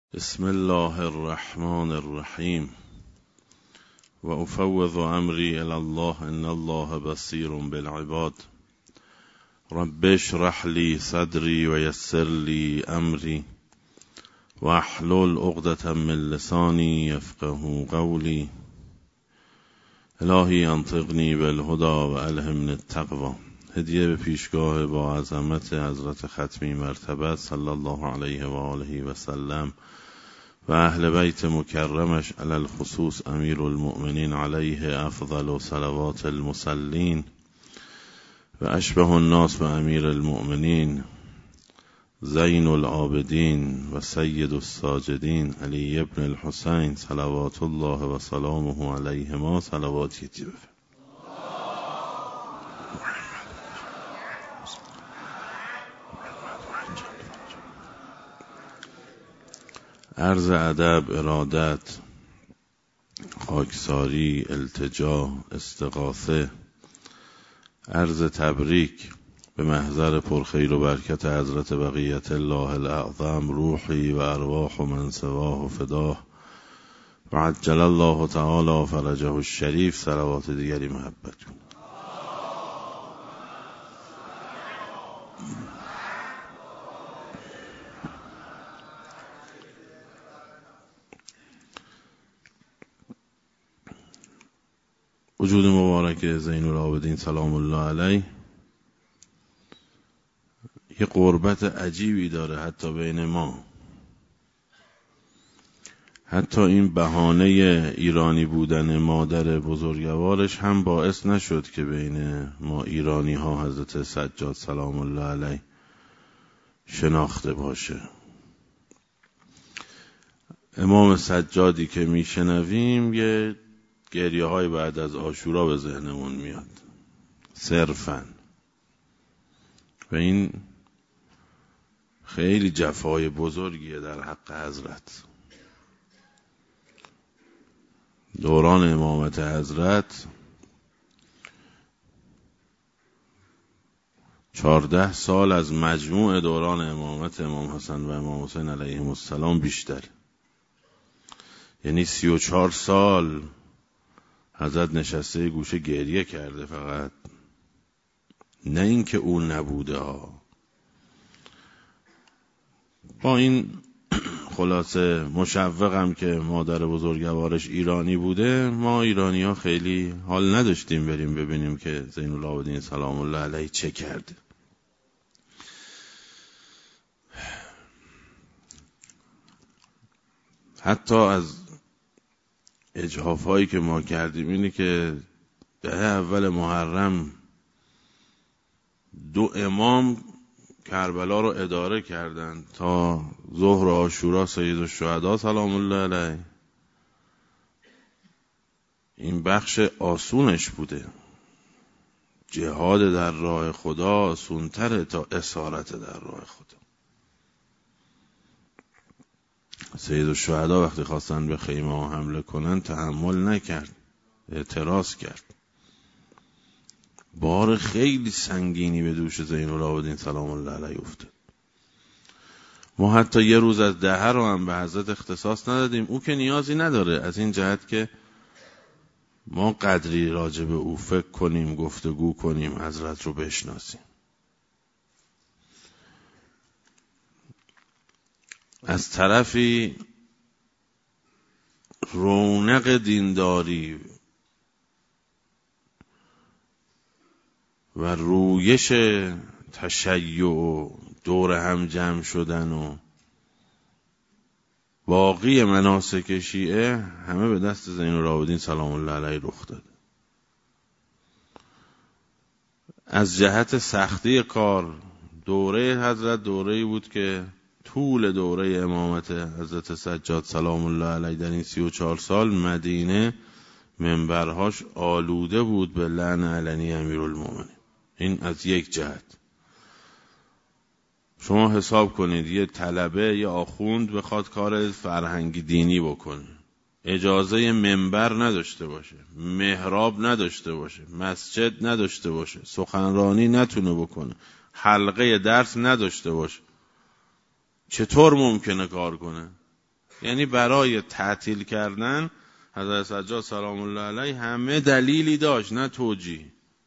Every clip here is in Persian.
بسم الله الرحمن الرحیم و افوض امری الی الله ان الله بصیر بالعباد رب اشرح لی صدری و یسر لی امری و احلل عقدة من لسانی یفقهوا قولی الهی انطقنی بالهدی و الهمنی التقوی. هدیه به پیشگاه با عظمت حضرت ختمی مرتبه صلی الله علیه و آله و سلم و اهل بیت مکرمش علی الخصوص امیر المؤمنین علیه افضل صلوات المصلین و اشبه الناس به امیر المؤمنین زین العابدین و سید الساجدین علی ابن الحسین صلوات الله و سلامه علیهما صلواتی تیبه. عرض ادب، ارادت، خاکساری، التجا، استغاثه، عرض تبریک به محضر پرخیر و برکت حضرت بقیت الله الاعظم روحی و ارواح من سواه فداه و عجل الله تعالی فرجه الشریف. صلوات دیگری محبت کن. وجود مبارک زین العابدین سلام الله علیه یه قربت عجیبی داره حتی بین ما. حتی این بهانه ایرانی بودن مادر بزرگوارش هم باعث نشد که بین ما ایرانی ها حضرت سجاد سلام الله علیه شناخته باشه. امام سجادی که میشنویم یه گریه های بعد از عاشورا به ذهنمون میاد صرفاً، و این خیلی جفای بزرگیه در حق حضرت. دوران امامت حضرت 14 سال از مجموع دوران امامت امام حسن و امام حسین علیهم السلام بیشتر، یعنی 34 سال حضرت نشسته گوشه گریه کرده فقط، نه اینکه او نبوده ها. با این خلاصه مشوقم که مادر بزرگوارش ایرانی بوده، ما ایرانی ها خیلی حال نداشتیم بریم ببینیم که زین العابدین سلام الله علیه چه کرده. حتی از اجحاف هایی که ما کردیم اینه که دهه اول محرم 2 امام کربلا رو اداره کردن تا ظهر عاشورا سید الشهدا سلام الله علیه. این بخش آسونش بوده. جهاد در راه خدا آسونتره تا اسارت در راه خدا. سید الشهدا وقتی خواستن به خیمه ها حمله کنن تحمل نکرد، اعتراض کرد. بار خیلی سنگینی به دوش زین العابدین سلام الله علیه افتاد. ما حتی یه روز از دهه رو هم به حضرت اختصاص ندادیم. او که نیازی نداره، از این جهت که ما قدری راجع به او فکر کنیم، گفتگو کنیم، حضرت رو بشناسیم. از طرفی رونق دینداری و رویش تشیع و دور هم جمع شدن و باقی مناسک شیعه همه به دست زین العابدین سلام الله علیه رخ داده. از جهت سختی کار دوره حضرت دوره‌ای بود که طول دوره امامت حضرت سجاد سلام الله علیه در این 34 سال مدینه منبرهاش آلوده بود به لعن علنی امیرالمومنین. این از یک جهت. شما حساب کنید یه طلبه یا آخوند بخواد کار فرهنگی دینی بکنه، اجازه منبر نداشته باشه، محراب نداشته باشه، مسجد نداشته باشه، سخنرانی نتونه بکنه، حلقه درس نداشته باشه، چطور ممکنه کار کنه؟ یعنی برای تعطیل کردن حضرت سجاد سلام الله علیه همه دلیلی داشت، نه توجیه.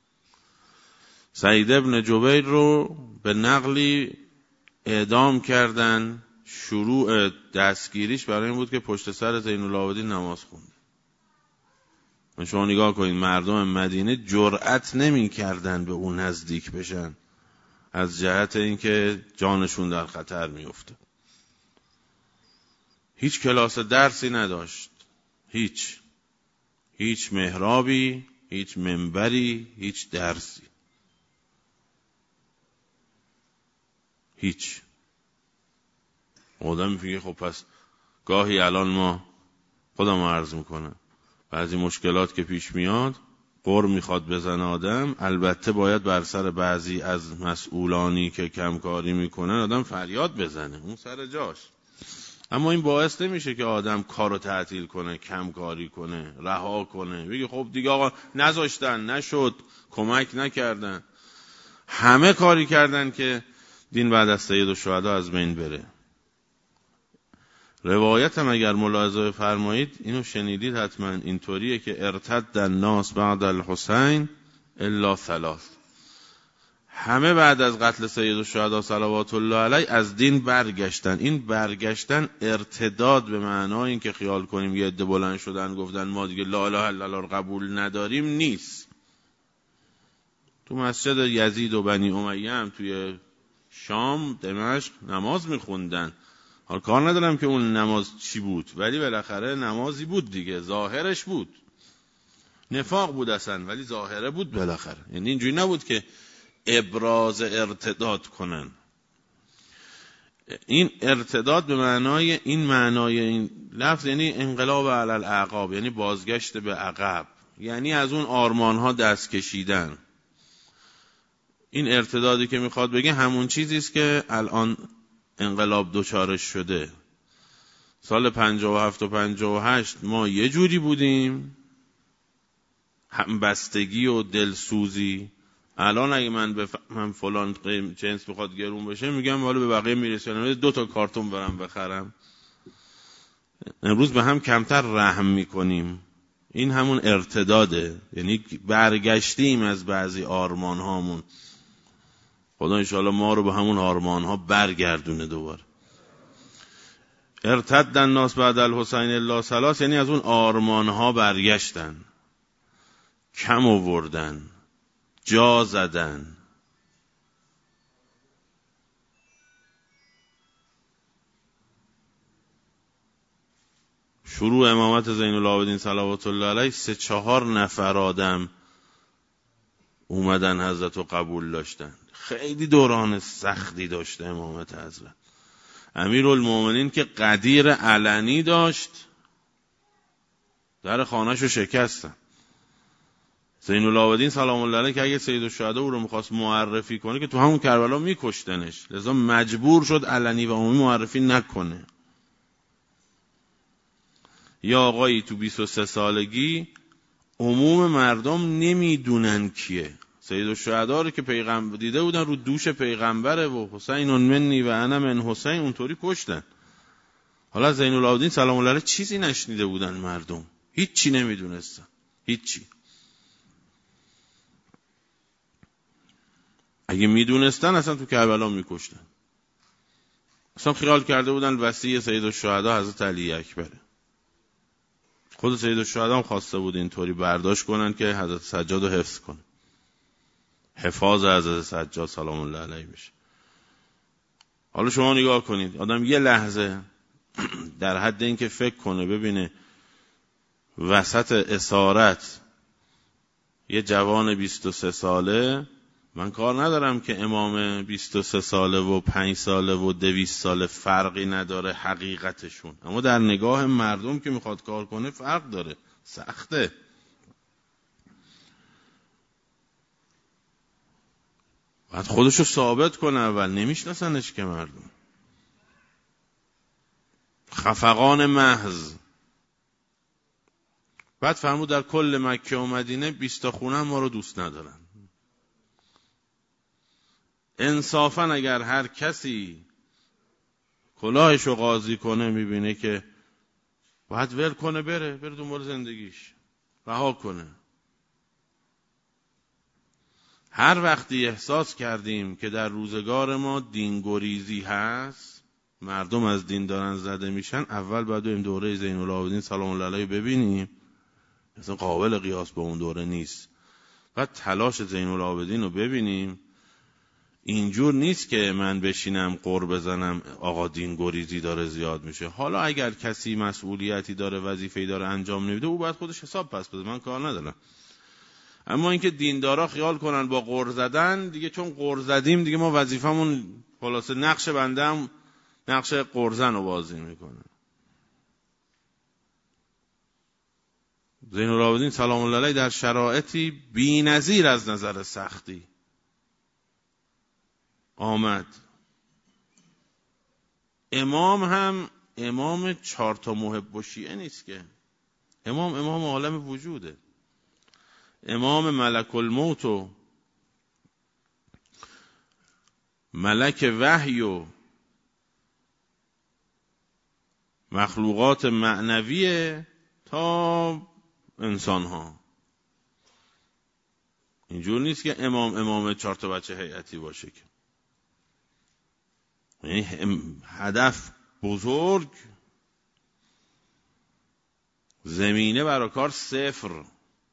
سعید ابن جبیر رو به نقلی اعدام کردن، شروع دستگیریش برای این بود که پشت سر زین العابدین نماز خونده. شما نگاه کنید، مردم مدینه جرأت نمی کردن به اون نزدیک بشن از جهت اینکه جانشون در خطر می افته. هیچ کلاس درسی نداشت، هیچ محرابی، هیچ منبری، هیچ درسی، هیچ. آدم میگه خب پس گاهی الان ما خودم عرض میکنم بعضی مشکلات که پیش میاد قر میخواد بزنه آدم، البته باید بر سر بعضی از مسئولانی که کمکاری میکنن آدم فریاد بزنه، اون سر جاش. اما این باعث نمیشه که آدم کارو تعطیل کنه، کمکاری کنه، رها کنه، بگه خب دیگه آقا نذاشتن، نشد، کمک نکردن. همه کاری کردن که دین بعد از سید الشهدا از بین بره. روایت هم اگر ملاحظه فرمایید اینو شنیدید حتما، اینطوریه که ارتد الناس بعد الحسین الا ثلاث، همه بعد از قتل سید الشهدا صلوات الله علیه از دین برگشتن. این برگشتن ارتداد به معنای این که خیال کنیم یه عده بلند شدن گفتن ما دیگه لا اله الا الله رو قبول نداریم نیست. تو مسجد یزید و بنی امیه هم توی شام دمشق نماز میخوندن. حالا کار ندارم که اون نماز چی بود، ولی بالاخره نمازی بود دیگه، ظاهرش بود، نفاق بود اصلا ولی ظاهره بود بالاخره. یعنی اینجوری نبود که ابراز ارتداد کنن. این ارتداد به معنای این لفظ یعنی انقلاب علی الاعقاب، یعنی بازگشت به عقب، یعنی از اون آرمانها دست کشیدن. این ارتدادی که میخواد بگه همون چیزی است که الان انقلاب دوچارش شده. سال 57 و 58 ما یه جوری بودیم، همبستگی و دلسوزی. الان اگه من بفهمم فلان جنس بخواد گرون بشه میگم حالا به بقیه میرسونم 2 تا کارتون برم بخرم. امروز به هم کمتر رحم میکنیم. این همون ارتداده، یعنی برگشتیم از بعضی آرمان هامون. خدا انشاءالله ما رو به همون آرمان ها برگردونه دوباره. ارتد الناس بعد الحسین الا ثلاث، یعنی از اون آرمان ها برگشتن، کم آوردن، جا زدن. شروع امامت زین العابدین صلوات الله علیه 3-4 نفر آدم اومدن حضرت رو قبول داشتن. خیلی دوران سختی داشته امامت حضرت. امیرالمومنین که قدیر علنی داشت، در خانه‌شو شکستن. زین العابدین سلام الله علیه که اگه سید الشهدا او رو میخواست معرفی کنه که تو همون کربلا میکشتنش، لذا مجبور شد علنی و عمومی معرفی نکنه. یا آقایی تو 23 سالگی عموم مردم نمیدونن کیه. سید الشهدا رو که پیغمبر دیده بودن رو دوش پیغمبره و حسین منی و انا من حسین، اونطوری کشتن. حالا زین العابدین سلام الله علیه چیزی نشنیده بودن مردم، هیچی نمیدونستن، هیچی. اگه میدونستن اصلا تو کربلا میکشتن. اصلا خیال کرده بودن وصی سید الشهدا حضرت علی اکبره. خود سید الشهدا هم خواسته بود اینطوری برداشت کنن که حضرت سجاد رو حفظ کنه، حفاظ حضرت سجاد سلام الله علیه بشه. حالا شما نگاه کنید، آدم یه لحظه در حد این که فکر کنه ببینه وسط اسارت یه جوان 23 ساله، من کار ندارم که امام 23 ساله و 5 ساله و 200 ساله فرقی نداره حقیقتشون، اما در نگاه مردم که میخواد کار کنه فرق داره، سخته. باید خودشو ثابت کنه، اول نمیشناسنش که مردم. خفقان محض. بعد فرمود در کل مکه و مدینه 20 تا خونه ما رو دوست ندارن. انصافا اگر هر کسی کلاهشو قاضی کنه میبینه که باید ول کنه بره دنبال زندگیش، رها کنه. هر وقتی احساس کردیم که در روزگار ما دینگریزی هست، مردم از دین دارن زده میشن، اول باید این دوره زین العابدین سلام الله علیه ببینیم، اصلا قابل قیاس با اون دوره نیست. بعد تلاش زین العابدین رو ببینیم. اینجور نیست که من بشینم قر بزنم آقا دینگریزی داره زیاد میشه. حالا اگر کسی مسئولیتی داره، وظیفه‌ای داره انجام نمیده، او باید خودش حساب پس بده، من کار ندارم. اما اینکه دیندارا خیال کنن با قر زدن دیگه، چون قر زدیم دیگه ما وظیفمون خلاصه، نقش بنده هم نقش قرزن رو بازی میکنه. زین العابدین سلام الله علیه در شرایطی بی‌نظیر از نظر سختی آمد. امام هم امام 4 تا محب و شیعه نیست که، امام عالم وجوده. امام ملک الموت و ملک وحی و مخلوقات معنویه تا انسان ها. اینجور نیست که امام 4 تا بچه هیئتی باشه که، یعنی هدف بزرگ، زمینه برای کار صفر.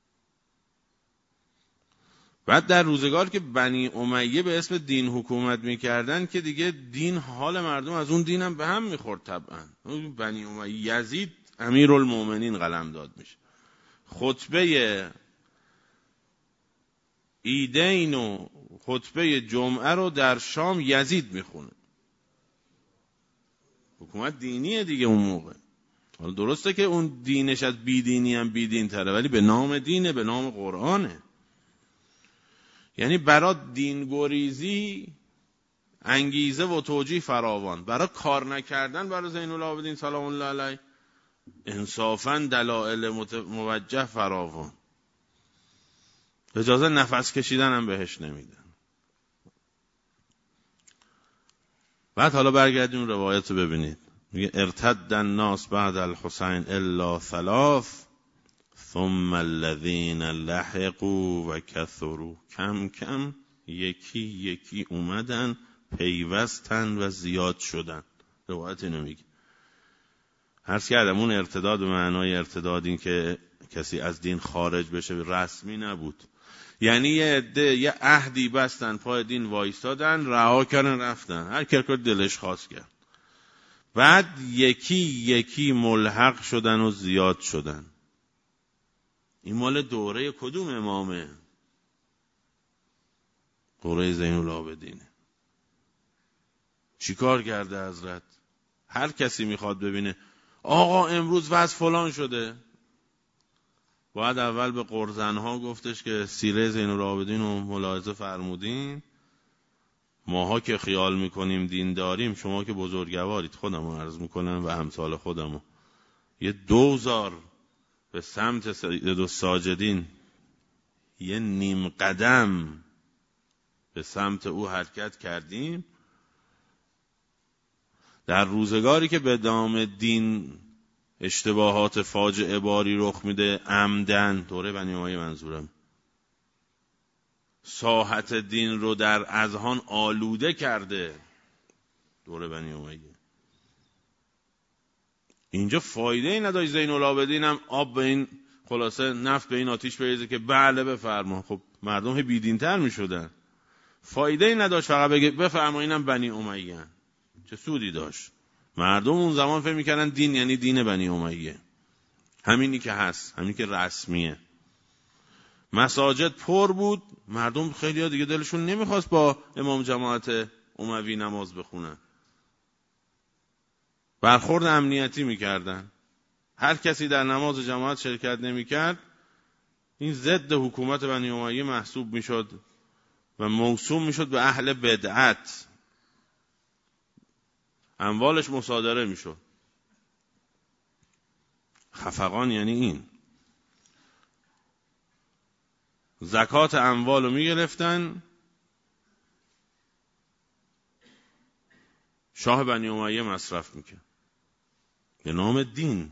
بعد در روزگار که بنی امیه به اسم دین حکومت میکردن که دیگه دین، حال مردم از اون دینم به هم میخورد طبعا. بنی امیه، یزید امیرالمومنین قلمداد میشه، خطبه ایدین و خطبه جمعه رو در شام یزید میخونه. حکومت دینیه دیگه اون موقع. حالا درسته که اون دینش از بیدینی هم بیدین تره، ولی به نام دینه، به نام قرآنه. یعنی برای دینگریزی انگیزه و توجیه فراوان، برای کار نکردن برای زین العابدین سلام الله علیه انصافاً دلایل موجه فراوان. اجازه نفس کشیدن هم بهش نمیدن. بعد حالا برگردیم روایت رو ببینید. میگه ارتد الناس بعد الحسین الا 3 ثم الذين لحقوا و كثروا. کم کم یکی یکی اومدن، پیوستن و زیاد شدن. روایت اینو میگه. عرض کردم اون ارتداد به معنای ارتداد این که کسی از دین خارج بشه رسمی نبود. یعنی یه عده یه عهدی بستن، پای دین وایستادن، رها کردن رفتن، هر کی دلش خواست کرد. بعد یکی یکی ملحق شدن و زیاد شدن. این مال دوره کدوم امامه؟ دوره زین العابدینه. چی کار کرده حضرت؟ هر کسی میخواد ببینه آقا امروز وضع فلان شده، باید اول به قرزنها گفتش که سیره زین العابدین رو ملاحظه فرمودین، ماها که خیال میکنیم دین داریم، شما که بزرگوارید، خودمو عرض میکنم و امثال خودمو، یه 2000 به سمت سید الساجدین، یه نیم قدم به سمت او حرکت کردیم. در روزگاری که به نام دین اشتباهات فاجعه باری رخ میده عمدن، دوره بنی امیه منظورم، ساحت دین رو در اذهان آلوده کرده دوره بنی امیه. اینجا فایده ای نداشت زین العابدین هم آب به این، خلاصه نفت به این آتیش بریزه که بله بفرما. خب مردم بیدین‌تر میشدن. فایده ای نداشت فقط بگه بفرما اینم بنی امیه. چه سودی داشت؟ مردم اون زمان فکر می‌کردن دین یعنی دین بنی امیه، همینی که هست، همینی که رسمیه. مساجد پر بود، مردم خیلی ها دیگه دلشون نمیخواست با امام جماعت اموی نماز بخونن، برخورد امنیتی میکردن. هر کسی در نماز جماعت شرکت نمیکرد، این ضد حکومت بنی امیه محسوب میشد و موسوم میشد به اهل بدعت، اموالش مصادره میشد. خفقان یعنی این. زکات اموالو میگرفتن، شاه بنی امیه مصرف میکرد به نام دین.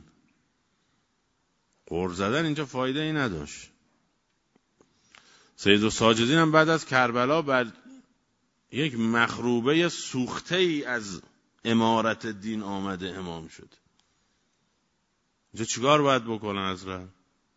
قرض زدن اینجا فایده ای نداشت. سید الساجدین هم بعد از کربلا بر یک مخروبه سوخته ای از امارت دین آمده امام شد. اینجا چیکار باید بکنن حضرت؟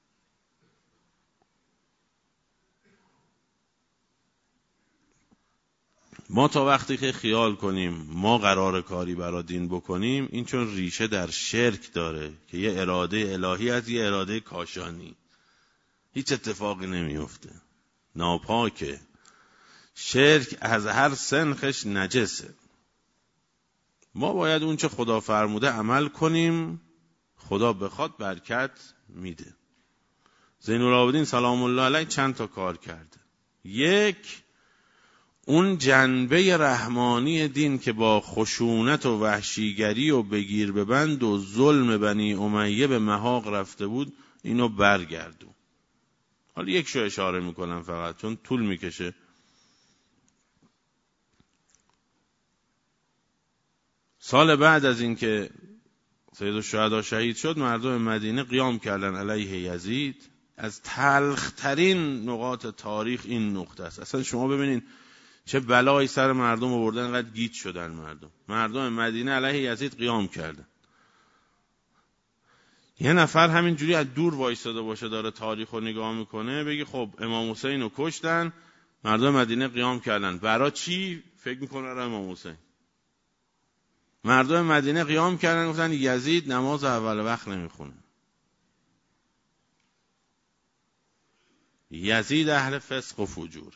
ما تا وقتی که خیال کنیم ما قرار کاری برای دین بکنیم، این چون ریشه در شرک داره که یه اراده الهی از یه اراده کاشانی، هیچ اتفاقی نمیفته، ناپاکه. شرک از هر سنخش نجسه. ما باید اون چه خدا فرموده عمل کنیم، خدا بخواد برکت میده. زین العابدین سلام الله علیه چند تا کار کرده. یک، اون جنبه رحمانی دین که با خشونت و وحشیگری و بگیر ببند و ظلم بنی امیه به محاق رفته بود، اینو برگردون. حالا یک شو اشاره میکنم فقط چون طول میکشه. سال بعد از اینکه سید الشهدا شهید شد، مردم مدینه قیام کردن علیه یزید. از تلخترین نقاط تاریخ این نقطه است. اصلا شما ببینین چه بلایی سر مردم آوردن، انقدر گیج شدن مردم مدینه علیه یزید قیام کردن. یه نفر همینجوری از دور وایساده باشه داره تاریخ رو نگاه میکنه، بگی خب امام حسین رو کشتن، مردم مدینه قیام کردن، برای چی فکر میکنه امام حسین؟ مردم مدینه قیام کردن گفتن یزید نماز اول وقت نمیخونه. یزید اهل فسق و فجور.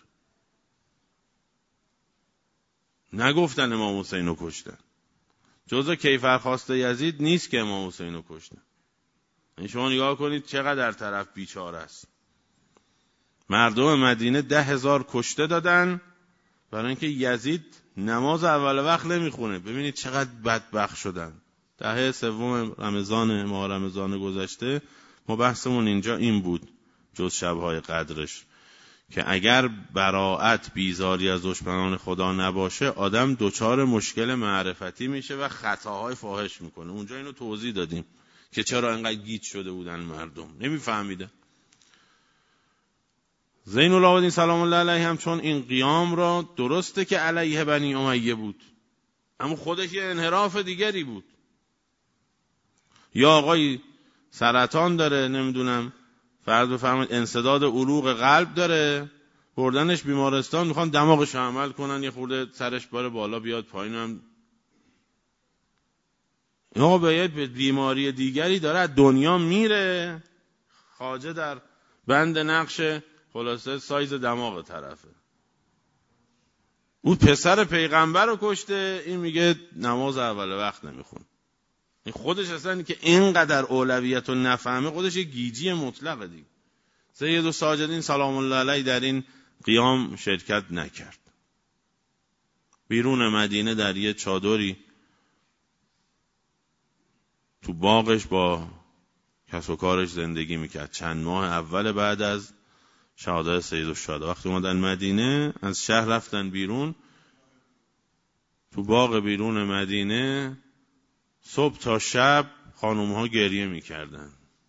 نگفتن امام حسین رو کشتن. جزء کیفرخواست یزید نیست که امام حسین رو کشتن. این شما نگاه کنید چقدر طرف بیچاره است. مردم مدینه 10,000 کشته دادن برای اینکه یزید نماز اول وقت نمیخونه. ببینید چقدر بدبخت شدن. دهه سوم رمضان، ماه رمضان گذشته ما بحثمون اینجا این بود، جز شبهای قدرش، که اگر براءت بیزاری از دشمنان خدا نباشه، آدم دچار مشکل معرفتی میشه و خطاهای فاحش میکنه. اونجا اینو توضیح دادیم که چرا اینقدر گیج شده بودن مردم، نمیفهمیدن. زین العابدین سلام الله علیه هم چون این قیام را، درسته که علیه بنی امیه بود، اما خودش یه انحراف دیگری بود. یا آقای سرطان داره، نمیدونم فرض بفرمایید انسداد عروق قلب داره، بردنش بیمارستان، میخوان دماغش عمل کنن، یه خورده سرش باره بالا بیاد پایین، هم یا به یه بیماری دیگری داره از دنیا میره، خواجه در بند نقش خلاصه سایز دماغ طرفه. اون پسر پیغمبر رو کشته، این میگه نماز اول وقت نمیخون. این خودش اصلا که اینقدر اولویت رو نفهمه، خودش یه گیجی مطلقه دیگه. سید الساجدین سلام الله علیه در این قیام شرکت نکرد. بیرون مدینه در یه چادری تو باغش با کس و کارش زندگی میکرد. چند ماه اول بعد از شهادت سید الشهدا، وقتی اومدن مدینه از شهر رفتن بیرون، تو باغ بیرون مدینه صبح تا شب خانومها گریه میکردن.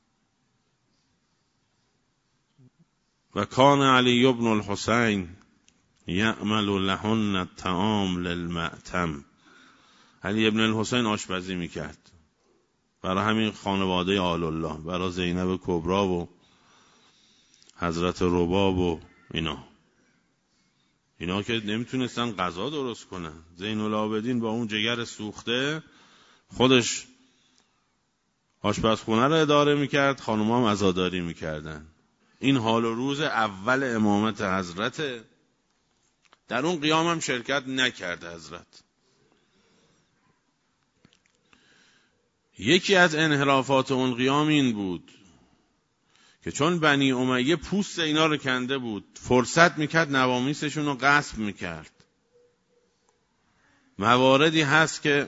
و کان علی ابن الحسین یعمل لهن الطعام للمأتم. علی ابن الحسین آشپزی میکرد برای همین خانواده آل الله، برای زینب کبری و حضرت رباب و اینا که نمیتونستن غذا درست کنن. زین العابدین با اون جگر سوخته خودش آشپزخونه رو اداره میکرد، خانوما هم عزاداری میکردن. این حال و روز اول امامت حضرت. در اون قیام هم شرکت نکرد حضرت. یکی از انحرافات اون قیام این بود که چون بنی امیه پوست اینا رو کنده بود، فرصت میکرد نوامیسشون رو غصب میکرد. مواردی هست که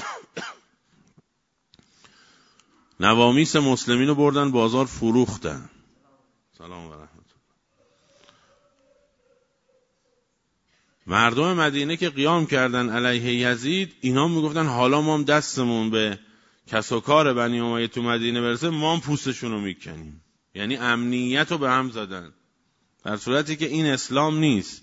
نوامیس مسلمین رو بردن بازار فروختن. سلام و رحمت الله. مردم مدینه که قیام کردن علیه یزید، اینا میگفتن حالا ما هم دستمون به کس و کار بنی امیه تو مدینه برسه ما هم پوستشون رو میکنیم. یعنی امنیت رو به هم زدن، در صورتی که این اسلام نیست.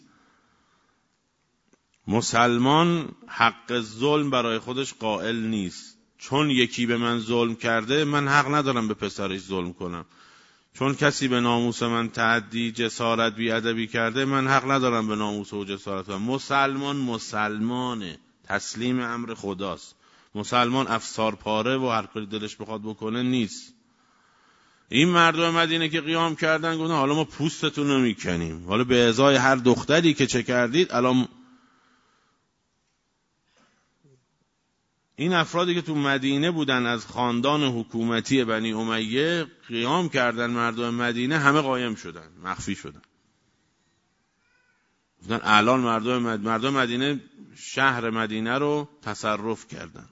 مسلمان حق ظلم برای خودش قائل نیست. چون یکی به من ظلم کرده من حق ندارم به پسرش ظلم کنم. چون کسی به ناموس من تعدی، جسارت، بیادبی کرده من حق ندارم به ناموس و جسارت کنم. مسلمان مسلمانه، تسلیم امر خداست. مسلمان افسار پاره و هر کاری دلش بخواد بکنه نیست. این مردم مدینه که قیام کردن گفتن حالا ما پوستتون رو میکنیم، حالا به ازای هر دختری که چه کردید. الان این افرادی که تو مدینه بودن از خاندان حکومتی بنی امیه قیام کردن، مردم مدینه همه قایم شدن، مخفی شدن. گفتن الان مردم مدینه شهر مدینه رو تصرف کردن.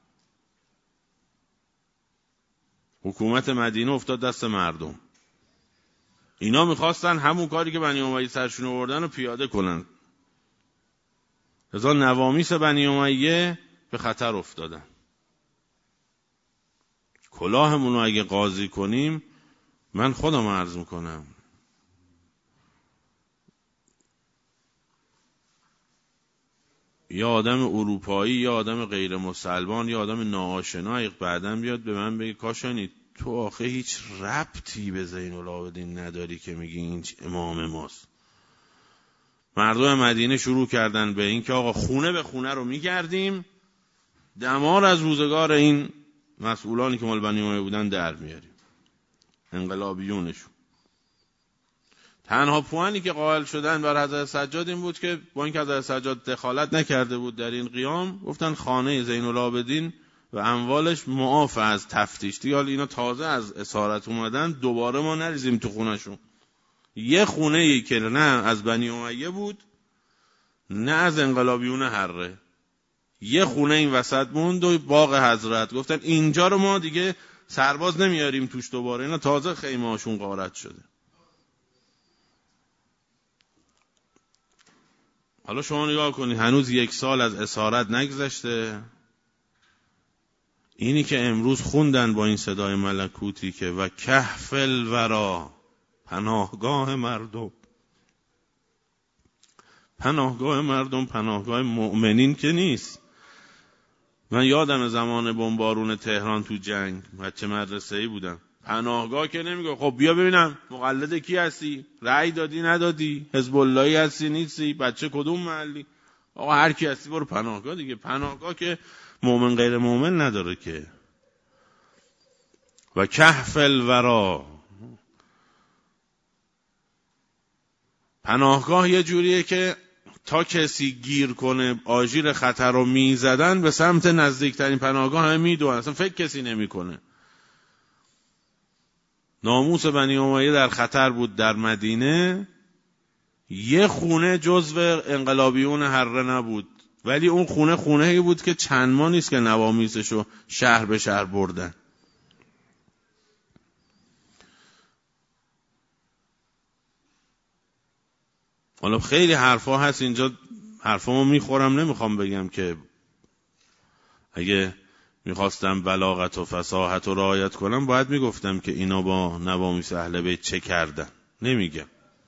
حکومت مدینه افتاد دست مردم. اینا میخواستن همون کاری که بنی امیه سرشون آوردن رو پیاده کنن. لذا نوامیس بنی امیه به خطر افتادن. کلاهمون رو اگه قاضی کنیم، من خودم عرض میکنم، یا آدم اروپایی یا آدم غیر مسلمان یا آدم ناآشنا بعداً بیاد به من بگه کاشانی تو آخه هیچ ربطی به زین العابدین نداری که میگی این امام ماست. مردم مدینه شروع کردن به این که آقا خونه به خونه رو میگردیم، دمار از روزگار این مسئولانی که مال بنی امیه بودن در میاریم، انقلابیونشون. تنها پوانی که قائل شدن بر حضرت سجاد این بود که با اینکه حضرت سجاد دخالت نکرده بود در این قیام، گفتن خانه زین العابدین و اموالش معاف از تفتیش. دیگه حالا اینا تازه از اسارت اومدن، دوباره ما نریزیم تو خونهشون. یه خونه ای که نه از بنی امیه بود نه از انقلابیون حره، یه خونه این وسط موند و باغ حضرت. گفتن اینجا رو ما دیگه سرباز نمیاریم توش دوباره، اینا تازه خیمه هاشون غارت شده. حالا شما نگاه کنید، هنوز 1 سال از اسارت نگذشته. اینی که امروز خوندن با این صدای ملکوتی که و کهف الورا، پناهگاه مردم، پناهگاه مردم، پناهگاه مؤمنین که نیست. من یادم زمان بمبارون تهران تو جنگ، بچه مدرسه‌ای بودم، پناهگاه که نمیگه خب بیا ببینم مقلد کی هستی، رأی دادی ندادی، حزب اللهی هستی نیستی، بچه کدوم محلی، آقا هر کی هستی برو پناهگاه دیگه. پناهگاه که مؤمن غیر مؤمن نداره که. و کهف الورا، پناهگاه یه جوریه که تا کسی گیر کنه آژیر خطر رو میزدن به سمت نزدیکترین پناهگاه همه میدونن، اصلا فکر کسی نمیکنه. ناموس بنی امیه در خطر بود در مدینه، یه خونه جزو انقلابیون حره نبود، ولی اون خونه‌ای بود که چند ماه نیست که نوامیسشو شهر به شهر بردن. حالا خیلی حرفا هست اینجا، حرفامو میخورم، نمیخوام بگم که اگه میخواستم بلاغت و فصاحت و رعایت کنم باید میگفتم که اینا با نوامیس اهل بیت چه کردن. نمیگم.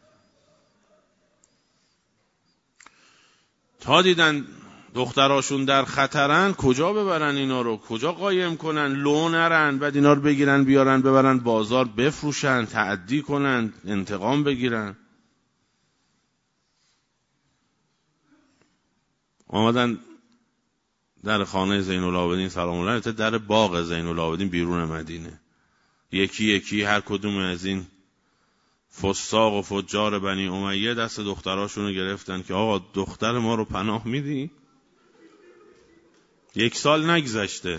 تا دیدن دختراشون در خطرن کجا ببرن اینا رو، کجا قایم کنن، لو نرن، بعد اینا رو بگیرن بیارن ببرن بازار بفروشن، تعدی کنن، انتقام بگیرن. آمدن در خانه زین العابدین سلام الله علیه، در باغ زین العابدین بیرون مدینه، یکی یکی هر کدوم از این فساق و فجار بنی امیه دست دختراشون رو گرفتن که آقا دختر ما رو پناه میدی؟ 1 سال نگذشته.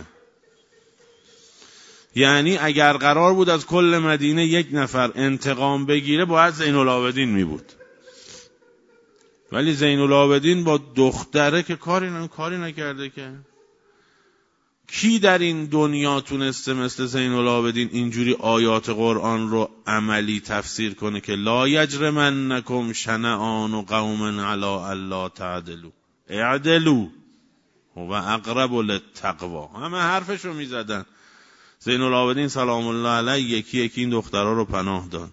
یعنی اگر قرار بود از کل مدینه 1 نفر انتقام بگیره باید زین العابدین می بود، ولی زین العابدین با دختره که کاری نکرده که کی در این دنیا تونسته مثل زین العابدین اینجوری آیات قرآن رو عملی تفسیر کنه که لا یجرمنکم شنآن قوم علی الا تعدلوا اعدلوا هو اقرب للتقوا. همه حرفشو میزدن. زین العابدین سلام الله علیه یکی یکی این دخترها رو پناه داد.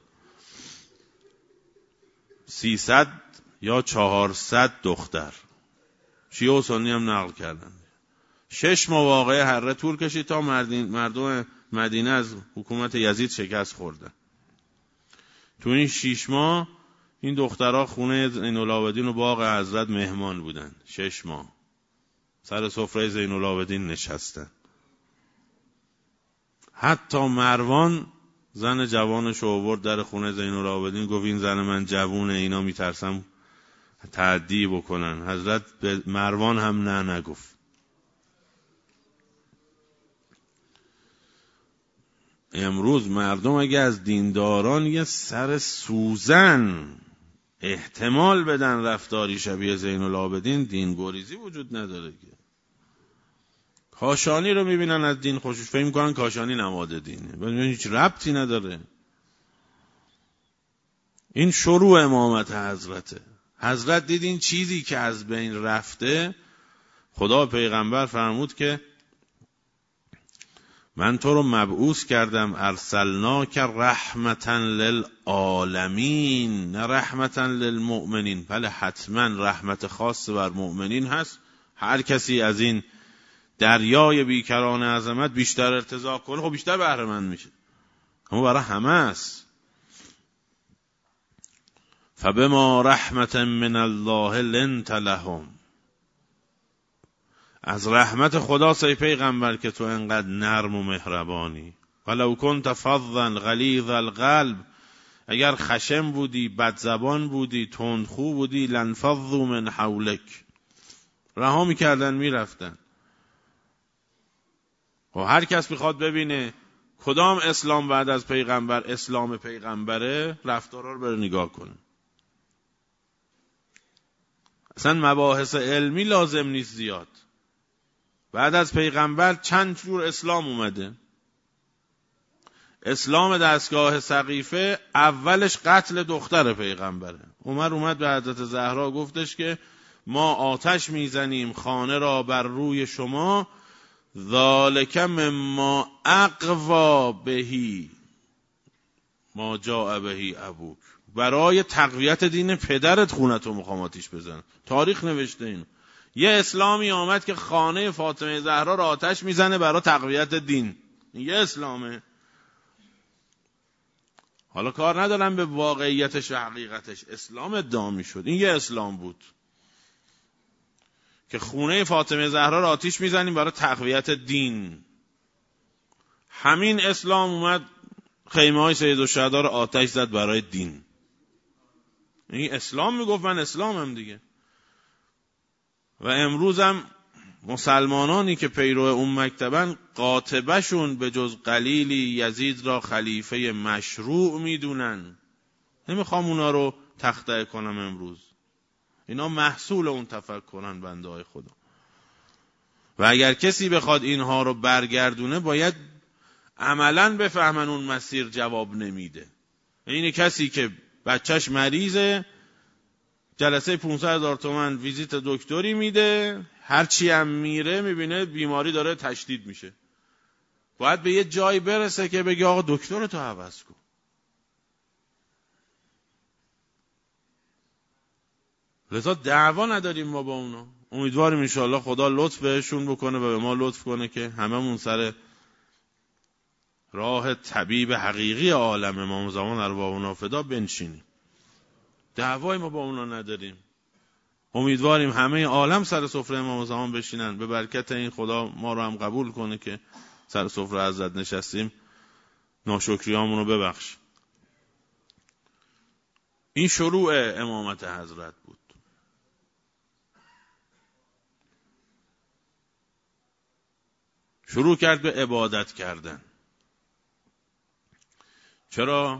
300 یا 400 دختر، شیعه و سنی هم نقل کردن. 6 ماه واقعه حره طول کشید تا مردم مدینه از حکومت یزید شکست خوردن. تو این 6 ماه این دخترها خونه زین العابدین و باغ حضرت مهمان بودن. 6 ماه سر سفره زین العابدین نشستن. حتی مروان زن جوانش رو آورد در خونه زین العابدین، گفت این زن من جوونه، اینا میترسم تعدی بکنن. حضرت به مروان هم نه نگفت. امروز مردم اگه از دینداران یه سر سوزن احتمال بدن رفتاری شبیه زین العابدین، دینگریزی وجود نداره که. کاشانی رو میبینن از دین خوشش، فکر میکنن کاشانی نماد دینه، ولی هیچ ربطی نداره. این شروع امامت حضرته. حضرت دید این چیزی که از بین رفته، خدا پیغمبر فرمود که من تو رو مبعوث کردم ارسلناک رحمتا للعالمین، نه رحمتا للمؤمنین. بله حتما رحمت خاص بر مؤمنین هست. هر کسی از این دریای بیکران عظمت بیشتر ارتضاع کنه خب بیشتر بهره مند میشه، اما برای همه است. فبما رحمت من الله لنت لهم. از رحمت خدا ای پیغمبر که تو انقدر نرم و مهربانی. ولو کنت فظا غلیظ القلب، اگر خشم بودی، بدزبان بودی، تندخو بودی، لانفضوا من حولک، رها میکردن میرفتن. و هر کس میخواد ببینه کدام اسلام بعد از پیغمبر اسلام پیغمبره، رفتارا رو بره نگاه کنه. اصلا مباحث علمی لازم نیست زیاد. بعد از پیغمبر چند جور اسلام اومده. اسلام دستگاه سقیفه اولش قتل دختر پیغمبره. عمر اومد به حضرت زهرا گفتش که ما آتش میزنیم خانه را بر روی شما، ذالک مما اقوا بهی ما جاء بهی ابوک، برای تقویت دین پدرت خونتو میخوام آتیش بزن. تاریخ نوشته اینو. یه اسلامی آمد که خانه فاطمه زهرا را آتش میزنه برای تقویت دین. یه اسلامه. حالا کار ندارم به واقعیتش و حقیقتش، اسلام ادعا میشد. این یه اسلام بود که خونه فاطمه زهرا را آتیش میزنیم برای تقویت دین. همین اسلام اومد خیمه های سیدالشهدا را آتش زد برای دین. این اسلام میگفت من اسلامم دیگه. و امروزم مسلمانانی که پیرو اون مکتبن، قاطبشون به جز قلیلی یزید را خلیفه مشروع میدونن. نمیخوام اونا رو تخطئه کنم امروز، اینا محصول اون تفکرن بنده های خدا. و اگر کسی بخواد اینها رو برگردونه باید عملاً بفهمن اون مسیر جواب نمیده. این کسی که بچهش مریضه، جلسه 500,000 تومان ویزیت دکتری میده، هرچی هم میره میبینه بیماری داره تشدید میشه. باید به یه جایی برسه که بگه آقا دکترتو عوض کن. لذا دعوا نداریم ما با اونا. امیدواریم انشاءالله خدا لطف بهشون بکنه و به ما لطف کنه که هممون سر راه طبیب حقیقی عالم امام زمان ارواح اونا فدا بنشینیم. دعوای ما با اونا نداریم. امیدواریم همه عالم سر سفره امام زمان بشینن. به برکت این خدا ما رو هم قبول کنه که سر سفره حضرت نشستیم، ناشکریامون رو ببخش. این شروع امامت حضرت بود. شروع کرد به عبادت کردن. چرا؟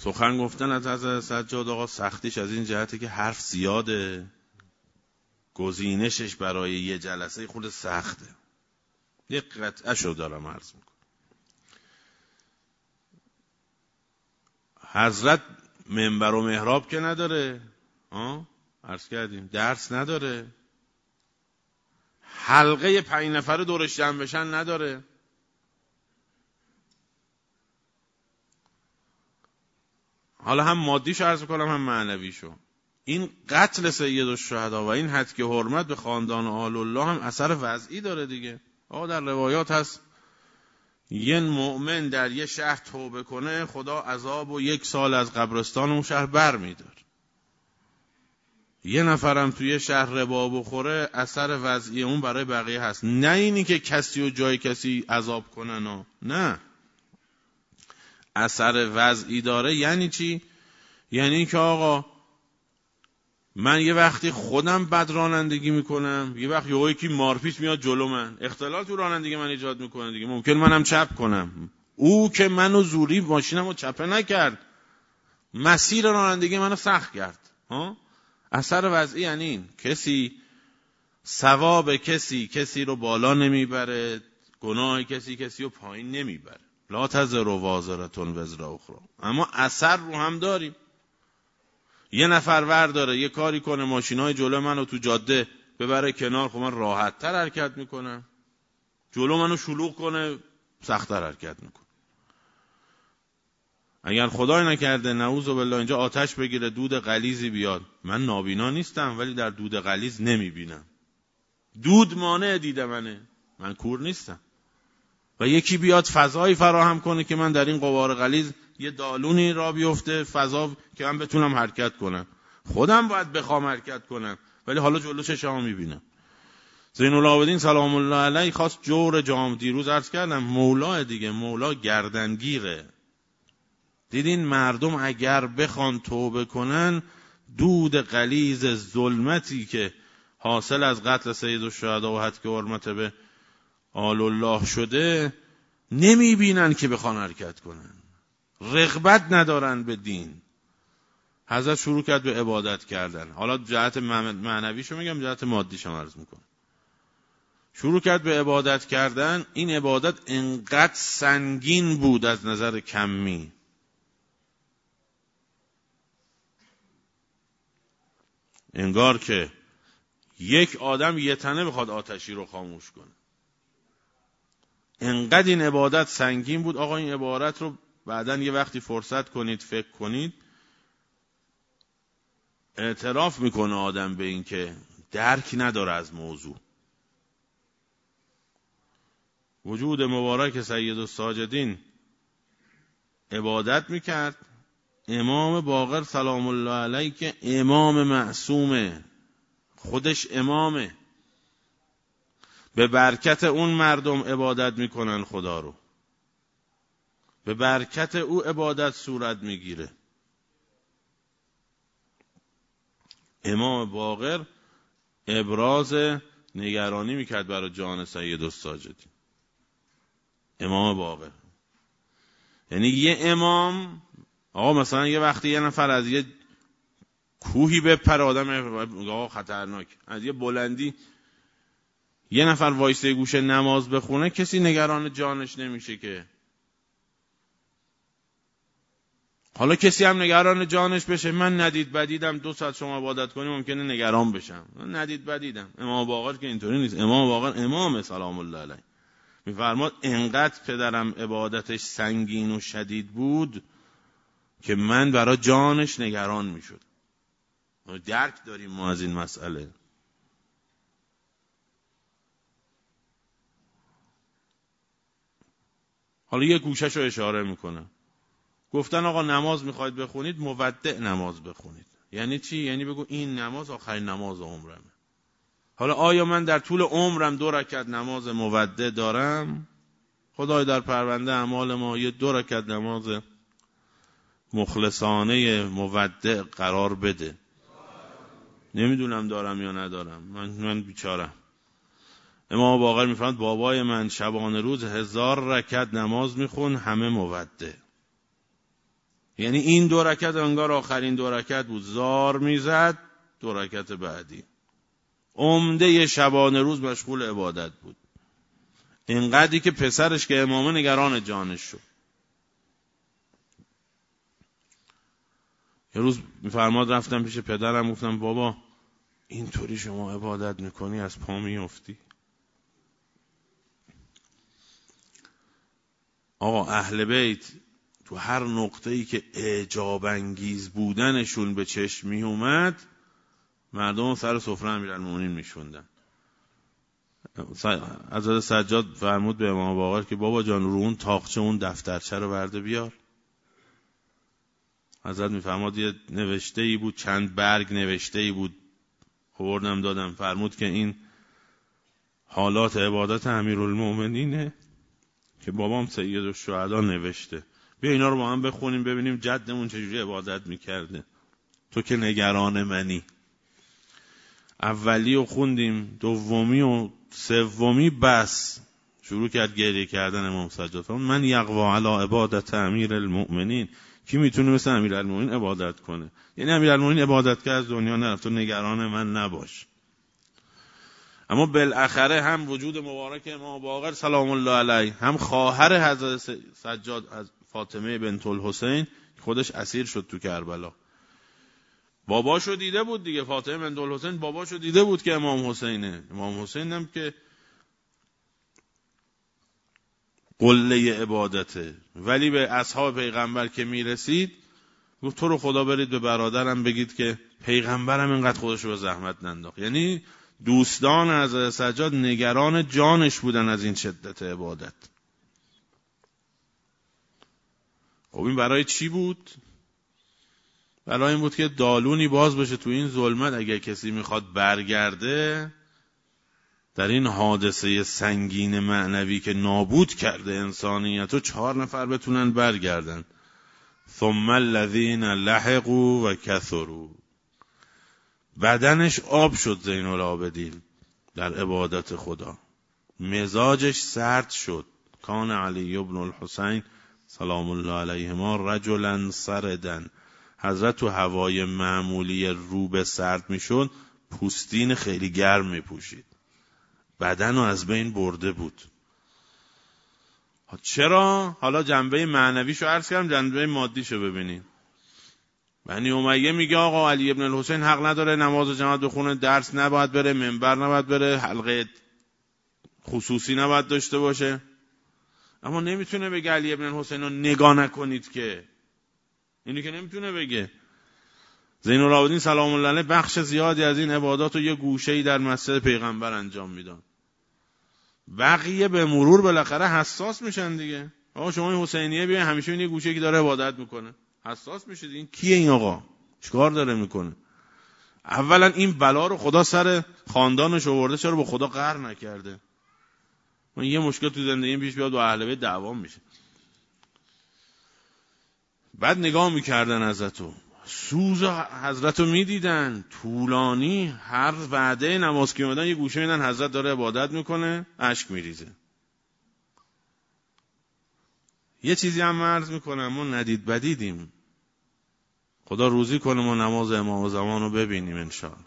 سخن گفتن از حضرت سجاد آقا سختیش از این جهته که حرف زیاده، گزینشش برای یه جلسه خود سخته. یک قطعه‌شو دارم عرض میکنم. حضرت منبر و محراب که نداره، عرض کردیم درس نداره، حلقه 5 نفر دورش جمع بشن نداره، حالا هم مادیشو عرض کنم هم معنویشو. این قتل سید الشهدا و این هتک حرمت به خاندان آل الله هم اثر وضعی داره دیگه. در روایات هست یه مؤمن در یه شهر توبه کنه خدا عذاب و 1 سال از قبرستان اون شهر بر میدار. یه نفرم توی شهر ربا بخوره اثر وضعی اون برای بقیه هست. نه اینی که کسی و جای کسی عذاب کنن، نه، اثر وضعی داره. یعنی چی؟ یعنی که آقا من یه وقتی خودم بد رانندگی میکنم، یه وقت یکی مارپیچ میاد جلو من، اختلال تو رانندگی من ایجاد میکنه دیگه. ممکن منم چپ کنم، او که منو زوری ماشینمو چپه نکرد، مسیر رانندگی منو سخت کرد. اثر وضعی یعنی این کسی ثواب کسی رو بالا نمیبره، گناه کسی رو پایین نمیبره. لا تزر وازرتون وزر اخرى. اما اثر رو هم داریم. یه نفر ور داره یه کاری کنه ماشینای جلو منو تو جاده ببره کنار، خب من راحت تر حرکت میکنم. جلو منو شلوغ کنه سخت‌تر حرکت میکنم. اگر خدای نکرده نعوذ بالله اینجا آتش بگیره، دود غلیظی بیاد، من نابینا نیستم ولی در دود غلیظ نمیبینم. دود مانع دیده من کور نیستم. و یکی بیاد فضایی فراهم کنه که من در این غبار غلیظ یه دالونی را بیفته فضا که من بتونم حرکت کنم. خودم باید بخوام حرکت کنم ولی حالا جلو چشام میبینم. زین العابدین سلام الله علیه خواست جور جام، دیروز عرض کردم مولا دیگه، مولا گردنگیره. دیدین مردم اگر بخوان توبه کنن، دود غلیظ ظلمتی که حاصل از قتل سید الشهدا و هتک حرمت به آل الله شده نمیبینن که بخوان حرکت کنن، رغبت ندارن به دین. حضرت شروع کرد به عبادت کردن. حالا جهت معنویشو میگم، جهت مادیشم عرض میکنم. شروع کرد به عبادت کردن. این عبادت انقدر سنگین بود از نظر کمی، انگار که یک آدم یه تنه بخواد آتشی رو خاموش کنه. انقدر این عبادت سنگین بود. آقا این عبارت رو بعداً یه وقتی فرصت کنید فکر کنید، اعتراف میکنه آدم به این که درک نداره از موضوع. وجود مبارک سید الساجدین عبادت میکرد. امام باقر سلام الله علیه که امام معصومه، خودش امامه، به برکت اون مردم عبادت میکنن خدا رو، به برکت او عبادت صورت میگیره. امام باقر ابراز نگرانی میکرد برای جان سید الساجدین. امام باقر یعنی یه امام. آقا مثلا یه وقتی یه نفر از یه کوهی بپره، آدم آقا خطرناک، از یه بلندی یه نفر وایسه گوشه نماز بخونه، کسی نگران جانش نمیشه که. حالا کسی هم نگران جانش بشه، من ندید بدیدم 2 ساعت شما عبادت کنی ممکنه نگران بشم، من ندید بدیدم. امام باقر که اینطوری نیست. امام باقر امام سلام الله علیه میفرماد انقدر پدرم عبادتش سنگین و شدید بود که من برای جانش نگران میشد. درک داریم ما از این مسئله. حالا یه گوشش رو اشاره میکنه. گفتن آقا نماز میخواید بخونید، مودع نماز بخونید. یعنی چی؟ یعنی بگو این نماز آخرین نماز عمرمه. حالا آیا من در طول عمرم 2 رکعت نماز مودع دارم؟ خدای در پرونده اعمال ما یه 2 رکعت نماز مخلصانه مودع قرار بده. نمیدونم دارم یا ندارم، من بیچارم. امام باقر میفرماد بابای من شبانه روز 1000 رکعت نماز میخون، همه مودع. یعنی این 2 رکعت انگار آخرین 2 رکعت بود، زار میزد 2 رکعت بعدی. عمده شبانه روز مشغول عبادت بود، اینقدری که پسرش که امامه نگران جانش شد. یه روز میفرماد رفتم پیش پدرم، گفتم بابا اینطوری شما عبادت میکنی از پا میافتی؟ آقا اهل بیت تو هر نقطه‌ای که اعجاب انگیز بودنشون به چشم می اومد، مردم سر سفره امیرالمومنین میشوندن. حضرت سجاد فرمود به امام باقر که بابا جان رو اون تاقچه اون دفترچه رو برده بیار. حضرت میفرماد یه نوشته‌ای بود، چند برگ نوشته‌ای بود، آوردم دادم. فرمود که این حالات عبادت امیرالمومنینه که بابام سید الشهدا نوشته، بیا اینا رو با هم بخونیم ببینیم جدمون چجوری عبادت میکرده. تو که نگران منی. اولی رو خوندیم، دومی و سومی بس شروع کرد گریه کردن امام سجاد. من یقوا علی عبادت امیرالمومنین، کی میتونه مثل امیرالمومنین عبادت کنه؟ یعنی امیرالمومنین عبادت کرد از دنیا نرفت، تو نگران من نباش. اما بالاخره هم وجود مبارک امام باقر سلام الله علیه، هم خواهر حضرت سجاد از فاطمه بنت الحسین خودش اسیر شد تو کربلا. باباشو دیده بود دیگه، فاطمه بنت الحسین باباشو دیده بود که امام حسینه. امام حسین هم که قله عبادته، ولی به اصحاب پیغمبر که میرسید گفت تو رو خدا برید به برادرم بگید که پیغمبرم اینقدر خودشو به زحمت ننداخت. یعنی دوستان حضرت سجاد نگران جانش بودن از این شدت عبادت. خب این برای چی بود؟ برای این بود که دالونی باز بشه تو این ظلمت، اگر کسی میخواد برگرده در این حادثه سنگین معنوی که نابود کرده انسانیت، و 4 نفر بتونن برگردن. ثم الذین لحقوا و کثروا. بدنش آب شد زین العابدین در عبادت خدا، مزاجش سرد شد. کان علی ابن الحسین سلام الله علیهما رجلا سردن. حضرت تو هوای معمولی رو به سرد میشد، پوستین خیلی گرم میپوشید، بدن رو از بین برده بود. چرا؟ حالا جنبه معنویشو عرض کردم، جنبه مادیشو ببینیم. بنی امیه میگه آقا علی ابن الحسین حق نداره نماز جماعت بخونه، درس نباید بره، منبر نباید بره، حلقه خصوصی نباید داشته باشه. اما نمیتونه بگه علی ابن الحسین رو نگاه نکنید، که اینی که نمیتونه بگه. زین العابدین سلام الله علیه بخش زیادی از این عبادات رو یه گوشه‌ای در مسجد پیغمبر انجام میدن، بقیه به مرور بالاخره حساس میشن دیگه. آقا شما این حسینیه بیاین همیشه این یه گوشه‌ای که داره عبادت میکنه، حساس میشید این کیه، این آقا چیکار داره میکنه. اولا این بلا رو خدا سر خاندانش آورده، چرا با خدا قهر نکرده؟ من یه مشکل تو زندگیم پیش بیاد با اهل بیت دعوام میشه. بعد نگاه میکردن حضرتو، سوز حضرتو میدیدن طولانی، هر وعده نماز که اومدن یه گوشه میدن حضرت داره عبادت میکنه، اشک میریزه. یه چیزی هم عرض میکنم، ما ندید بدیدیم. خدا روزی کنه ما نماز امام زمان رو ببینیم انشاءالله.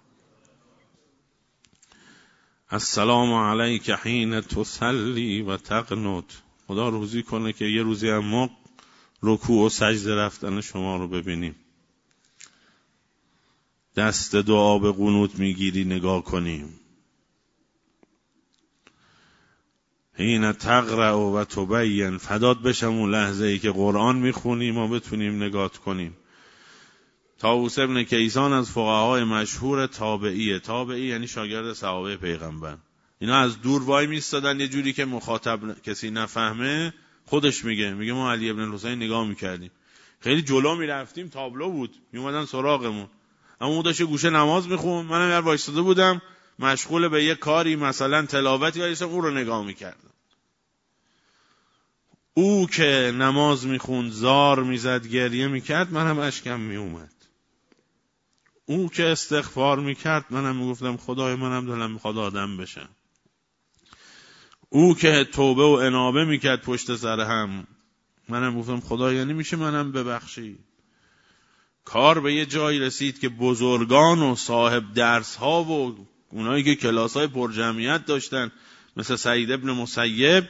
السلام علیک حین تصلی و تقنت. خدا روزی کنه که یه روزی هم ما رکوع و سجده رفتن شما رو ببینیم، دست دعا به قنوت میگیری نگاه کنیم. حین تقرأ و تبین، فدات بشم اون لحظه ای که قرآن میخونیم ما بتونیم نگات کنیم. طاووس ابن کیسان از فقهای مشهور تابعیه. تابعی یعنی شاگرد صحابه پیغمبر. اینا از دور وای میستادن یه جوری که مخاطب کسی نفهمه. خودش میگه ما علی ابن الحسین نگاه میکردیم، خیلی جلو میرفتیم، تابلو بود، میومدن سراغمون، اما اون داشت گوشه نماز میخون، منم یار وایساده بودم مشغول به یه کاری مثلا تلاوتی وایسادم، اون رو نگاه میکردم. او که نماز میخوند زار میزد گریه میکرد، منم اشکم میومد. او که استغفار میکرد منم میگفتم خدای منم دلم میخواد آدم بشم. او که توبه و انابه میکرد پشت سر هم، منم گفتم خدای یعنی میشه منم ببخشی. کار به یه جایی رسید که بزرگان و صاحب درس ها و اونایی که کلاس های پر جمعیت داشتن مثل سعید ابن مسیب،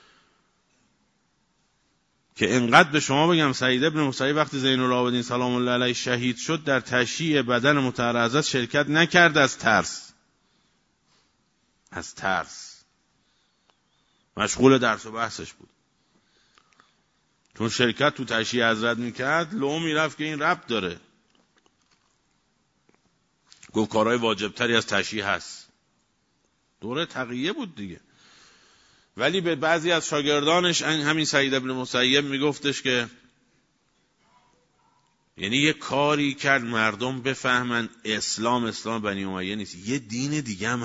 که انقدر به شما بگم سعید ابن مسیب وقتی زین العابدین سلام الله علیه شهید شد در تشییع بدن مطهر حضرت شرکت نکرد از ترس مشغول درس و بحثش بود. چون شرکت تو تشییع حضرت میکرد لو میرفت که این ربط داره، گفت کارهای واجبتری از تشییع هست، دوره تقیه بود دیگه. ولی به بعضی از شاگردانش همین سعید ابن مسیب میگفتش که یعنی یه کاری کرد مردم بفهمن اسلام بنی امیه نیست، یه دین دیگه هم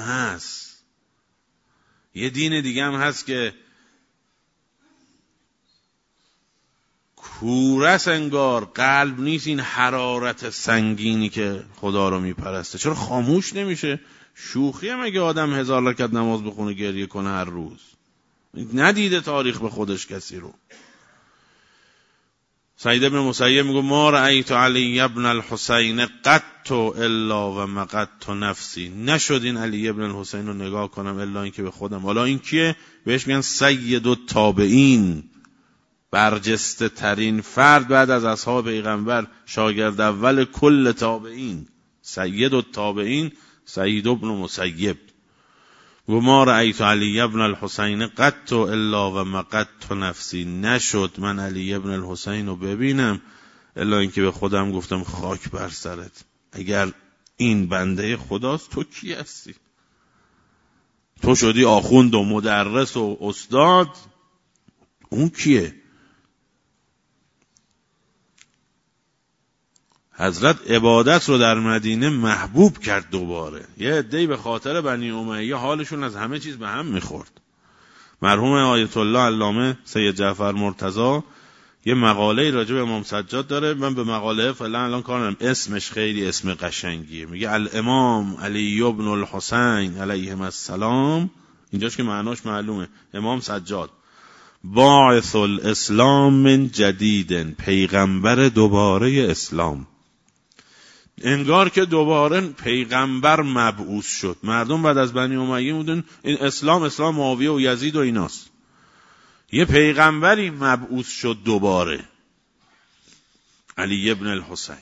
هست، که کورس انگار قلب نیست، این حرارت سنگینی که خدا رو میپرسته. چرا خاموش نمیشه؟ شوخیه مگه آدم 1000 رکعت نماز بخونه گریه کنه هر روز؟ ندیده تاریخ به خودش کسی رو. سعید ابن مسیب میگه ما رأیت علی ابن الحسین قط الا و مقت نفسی، نشد این علی ابن الحسین رو نگاه کنم الا این که به خودم. حالا این کیه؟ بهش میگن سید التابعین، برجسته ترین فرد بعد از اصحاب پیغمبر، شاگرد اول کل تابعین، سید التابعین سعید ابن مسیب. و ما رأیت علی ابن الحسین قط الا و مقت نفسی، نشد من علی ابن الحسین رو ببینم الا اینکه به خودم گفتم خاک بر سرت، اگر این بنده خداست تو کی هستی؟ تو شدی آخوند و مدرس و استاد، اون کیه؟ حضرت عبادت رو در مدینه محبوب کرد دوباره. یه عده‌ای به خاطر بنی امیه حالشون از همه چیز به هم میخورد. مرحوم آیت الله علامه سید جعفر مرتضی یه مقاله راجع به امام سجاد داره، من به مقاله فعلا الان کار ندارم، اسمش خیلی اسم قشنگیه، میگه الامام علی ابن الحسین علیهم السلام، اینجاش که معناش معلومه، امام سجاد باعث الاسلام من جدید، پیغمبر دوباره اسلام. انگار که دوباره پیغمبر مبعوث شد. مردم بعد از بنی امیه بودن این اسلام معاویه و یزید و ایناست، یه پیغمبری مبعوث شد دوباره، علی ابن الحسین.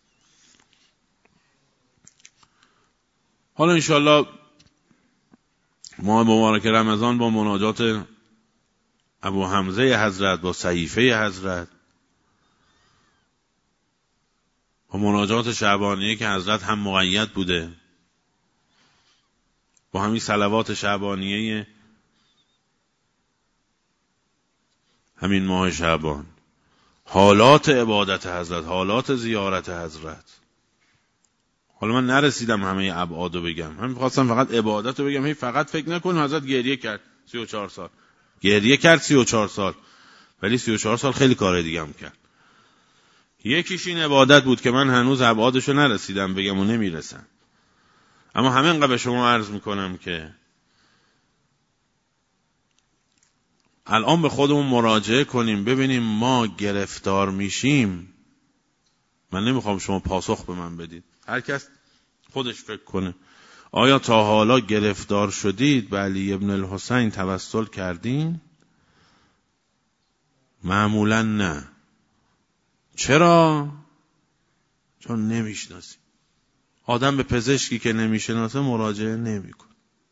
حالا انشالله ماه مبارک رمضان با مناجات ابو حمزه حضرت، با صحیفه حضرت، با مناجات شعبانیه که حضرت هم مقید بوده، با همین صلوات شعبانیه همین ماه شعبان، حالات عبادت حضرت، حالات زیارت حضرت. حالا من نرسیدم همه ابعادو بگم، من می‌خواستم فقط عبادتو بگم. هی فقط فکر نکن حضرت گریه کرد 34 سال، گریه کرد 34 سال، ولی 34 سال خیلی کار دیگه هم کرد. یکیش این عبادت بود که من هنوز ابعادشو نرسیدم بگم و نمیرسم، اما همینقدر به شما عرض میکنم که الان به خودمون مراجعه کنیم ببینیم ما گرفتار میشیم. من نمیخوام شما پاسخ به من بدید، هر کس خودش فکر کنه. آیا تا حالا گرفتار شدید به علی ابن الحسین توسل کردین؟ معمولا نه. چرا؟ چون نمیشناسیم. آدم به پزشکی که نمیشناسه مراجعه نمیکنه.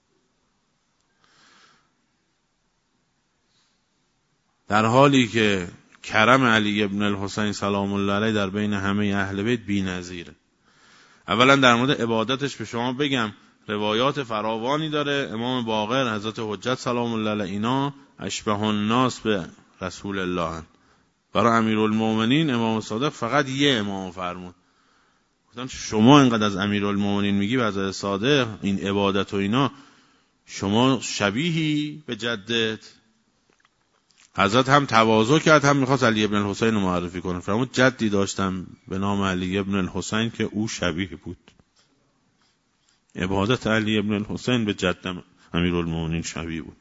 در حالی که کرم علی ابن الحسین سلام الله علیه در بین همه اهل بیت بی‌نظیره. اولا در مورد عبادتش به شما بگم روایات فراوانی داره. امام باقر، حضرت حجت سلام الله علیه، اینا اشبه الناس به رسول الله. برای امیرالمومنین امام صادق فقط یه امام فرمود. گفتم شما اینقدر از امیرالمومنین میگی و از صادق این عبادت و اینا، شما شبیهی به جدت؟ حضرت هم تواضع کرد، هم میخواست علی ابن الحسین رو معرفی کنه. فرمود جدی داشتم به نام علی ابن الحسین که او شبیه بود. عبادت علی ابن الحسین به جدم امیرالمومنین شبیه بود.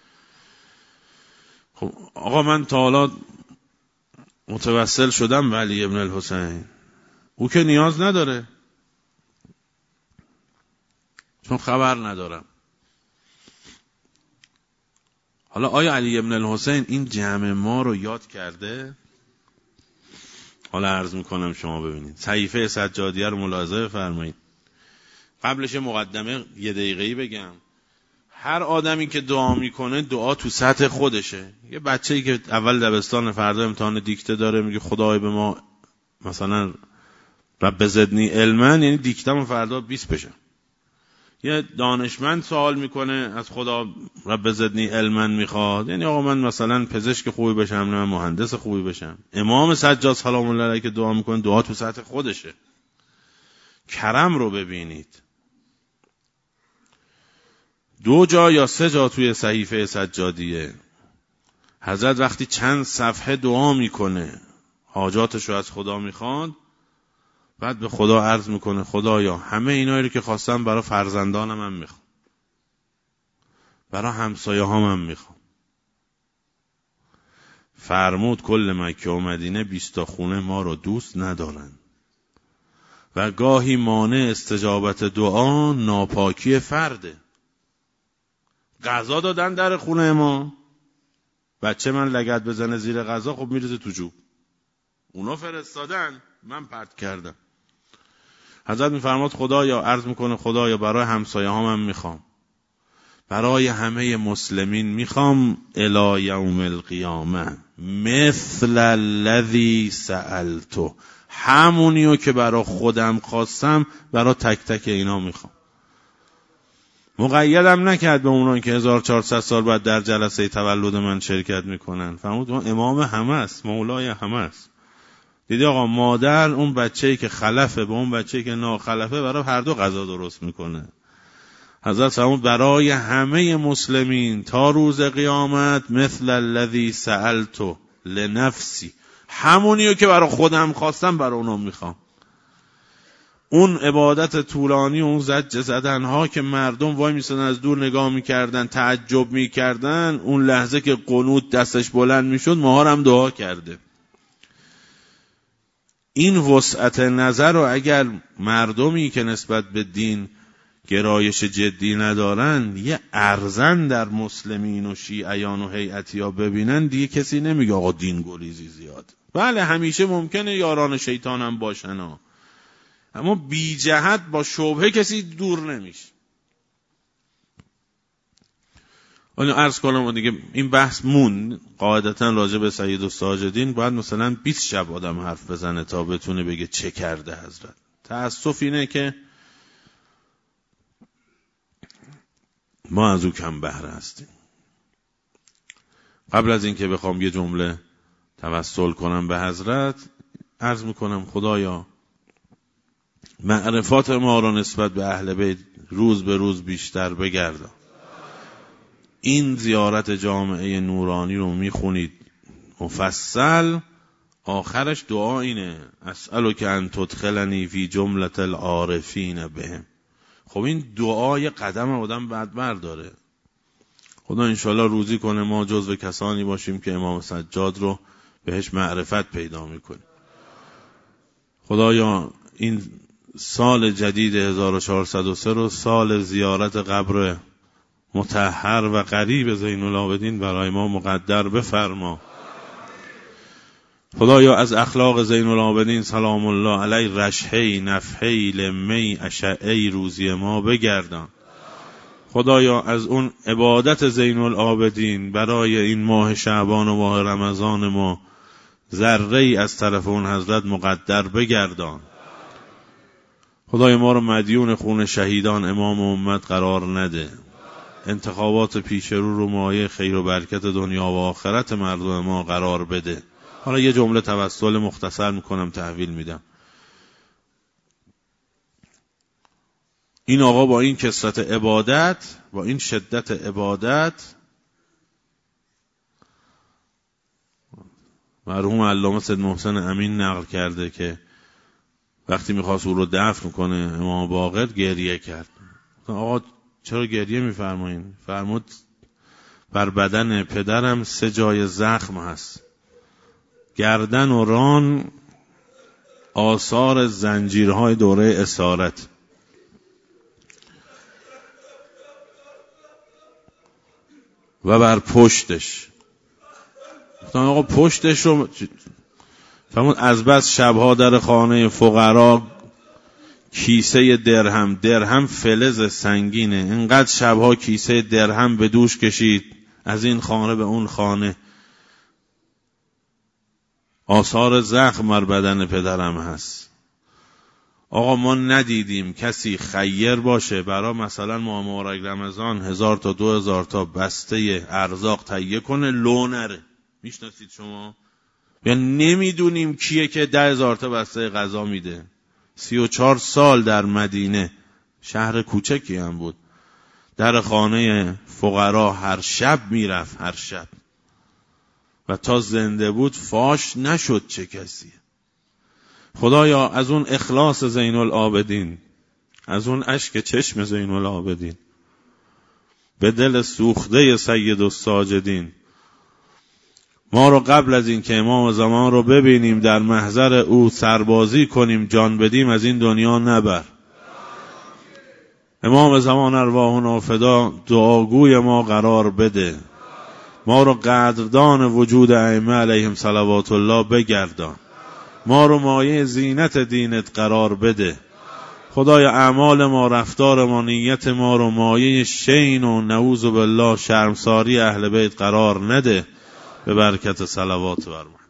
خب آقا من تا حالا متوسل شدم به علی ابن الحسین، او که نیاز نداره، چون خبر ندارم. حالا آیا علی ابن الحسین این جمع ما رو یاد کرده؟ حالا عرض میکنم شما ببینید. صحیفه سجادیه رو ملاحظه بفرمایید. قبلش مقدمه 1 دقیقه‌ای بگم. هر آدمی که دعا میکنه دعا تو سطح خودشه. یه بچه‌ای که اول دبستان فردا امتحان دیکته داره میگه خدای به ما مثلا رب زدنی علما، یعنی دیکته‌م فردا 20 بشه. یه دانشمند سوال میکنه از خدا رب زدنی علما میخواد، یعنی آقا من مثلا پزشک خوبی بشم، نه مهندس خوبی بشم. امام سجاد سلام الله علیه که دعا میکنه دعا تو سطح خودشه. کرم رو ببینید. 2 جا یا 3 جا توی صحیفه سجادیه حضرت وقتی چند صفحه دعا میکنه، حاجاتش رو از خدا میخواد، بعد به خدا عرض میکنه خدایا همه اینایی رو که خواستم برای فرزندانم هم میخوام، برای همسایه هم میخوام. فرمود کل مکه و مدینه 20 تا خونه ما رو دوست ندارن و گاهی مانع استجابت دعا ناپاکی فرده. غذا دادن در خونه ما، بچه من لگد بزنه زیر غذا، خب میرزه تو جوب. اونا فرستادن، من پرت کردم. حضرت میفرماد خدایا، عرض میکنه خدایا برای همسایه ها من میخوام، برای همه مسلمین میخوام، الی یوم القیامه مثل الذی سألتو، همونیو که برای خودم خواستم برای تک تک اینا میخوام. مقیدم نکرد به اونان که 1400 سال بعد در جلسه تولد من شرکت میکنن. فرمود اون امام همه است، مولای همه است. دیدی آقا مادر اون بچه‌ای که خلفه به اون بچه‌ای که ناخلفه برای هر دو غذا درست میکنه. حضرت فرمود برای همه مسلمین تا روز قیامت مثل الذی سألتو لنفسی، همونیو که برای خودم خواستم برای اونم میخوام. اون عبادت طولانی، اون زجر زدنها که مردم وای میسن از دور نگاه میکردن، تعجب میکردن، اون لحظه که قنوت دستش بلند میشد ماها هم دعا کرده. این وسعت نظر رو اگر مردمی که نسبت به دین گرایش جدی ندارن یه ارزن در مسلمین و شیعیان و هیئتی ها ببینن، دیگه کسی نمیگه آقا دین گریزی زیاد. بله همیشه ممکنه یاران شیطان هم باشن ها، اما بی جهت با شبهه کسی دور نمیشه. حالا عرض کنم دیگه این بحث مون قاعدتا راجع به سید الساجدین باید مثلا 20 شب آدم حرف بزنه تا بتونه بگه چه کرده حضرت. تأسف اینه که ما از او کم بهره هستیم. قبل از این که بخوام یه جمله توسل کنم به حضرت، عرض میکنم خدایا معرفات ما را نسبت به اهل بیت روز به روز بیشتر بگردان. این زیارت جامعه نورانی رو میخونید مفصل، آخرش دعا اینه اسألک ان تدخلنی فی جملة العارفین بهم. خب این دعای قدم آدم بعد برداره. خدا انشالله روزی کنه ما جزو کسانی باشیم که امام سجاد رو بهش معرفت پیدا میکنیم. خدایا این سال جدید 1403 رو سال زیارت قبر مطهر و قریب زین العابدین برای ما مقدر بفرما. خدایا از اخلاق زین العابدین سلام الله علیه رشحی نفحی لمی اشعی روزی ما بگردان. خدایا از اون عبادت زین العابدین برای این ماه شعبان و ماه رمضان ما ذره‌ای از طرف اون حضرت مقدر بگردان. خدای ما رو مدیون خون شهیدان امام امت قرار نده. انتخابات پیش رو مایه خیر و برکت دنیا و آخرت مردم ما قرار بده. حالا یه جمله توسل مختصر میکنم تحویل میدم. این آقا با این کثرت عبادت، با این شدت عبادت، مرحوم علامه سید محسن امین نقل کرده که وقتی میخواست او رو دفن کنه امام باقر گریه کرد. آقا چرا گریه میفرمایین؟ فرمود بر بدن پدرم 3 جای زخم هست، گردن و ران آثار زنجیرهای دوره اسارت. و بر پشتش گفتن آقا پشتش رو فرمود از بس شبها در خانه فقرا کیسه درهم فلز سنگینه، اینقدر شبها کیسه درهم به دوش کشید از این خانه به اون خانه. آثار زخم بر بدن پدرم هست. آقا ما ندیدیم کسی خیر باشه برای مثلا ماه مبارک رمضان 1000 تا 2000 تا بسته ارزاق تهیه کنه لو نره. میشناسید شما؟ یا نمیدونیم کیه که 10,000 تا بسته غذا میده. 34 سال در مدینه، شهر کوچکی هم بود، در خانه فقرا هر شب میرفت، هر شب، و تا زنده بود فاش نشد چه کسی. خدایا از اون اخلاص زین العابدین، از اون اشک چشم زین العابدین به دل سوخته سید الساجدین، ما رو قبل از این که امام زمان رو ببینیم در محضر او سربازی کنیم جان بدیم از این دنیا نبر. امام زمان ارواحنا فدا دعاگوی ما قرار بده، ما رو قدردان وجود ائمه علیهم صلوات الله بگردان، ما رو مایه زینت دینت قرار بده. خدای اعمال ما، رفتار ما، نیت ما رو مایه شین و نعوذ بالله شرمساری اهل بیت قرار نده، به برکت صلوات بر محمد.